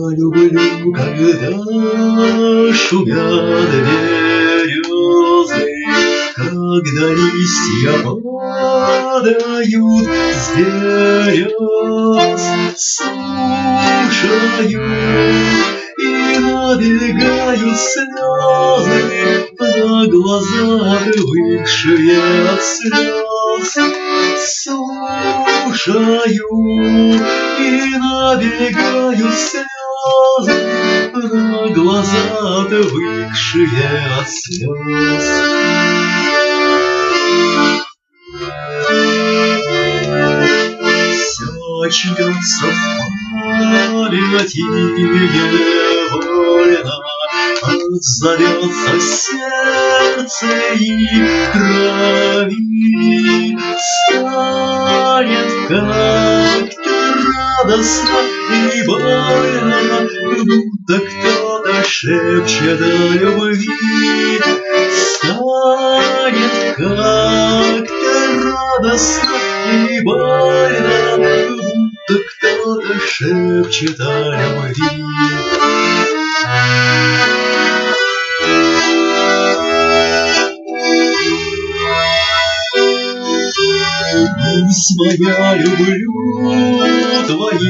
люблю, когда шумят березы, когда листья падают с берез. Слушаю, и набегают слезы на глаза, привыкшие от слез. Слушаю, и набегают слезы на глаза, привыкшие от слез. Все очнется в памяти невольно, отзовется сердце и крови. Станет как-то радостно и больно, будто кто-то шепчет о любви. Станет как-то радостно и больно, будто кто-то шепчет о любви. Пусть моя люблю твои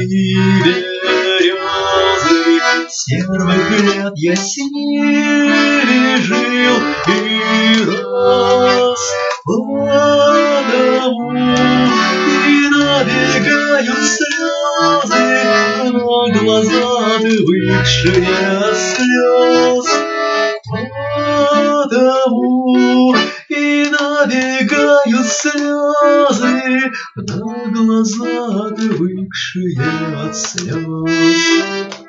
березы, с первых лет я с ними жил и рос. Потому и набегают слезы на глаза, привыкшие от слез. Потому и набегают слезы на глаза, привыкшие от слез.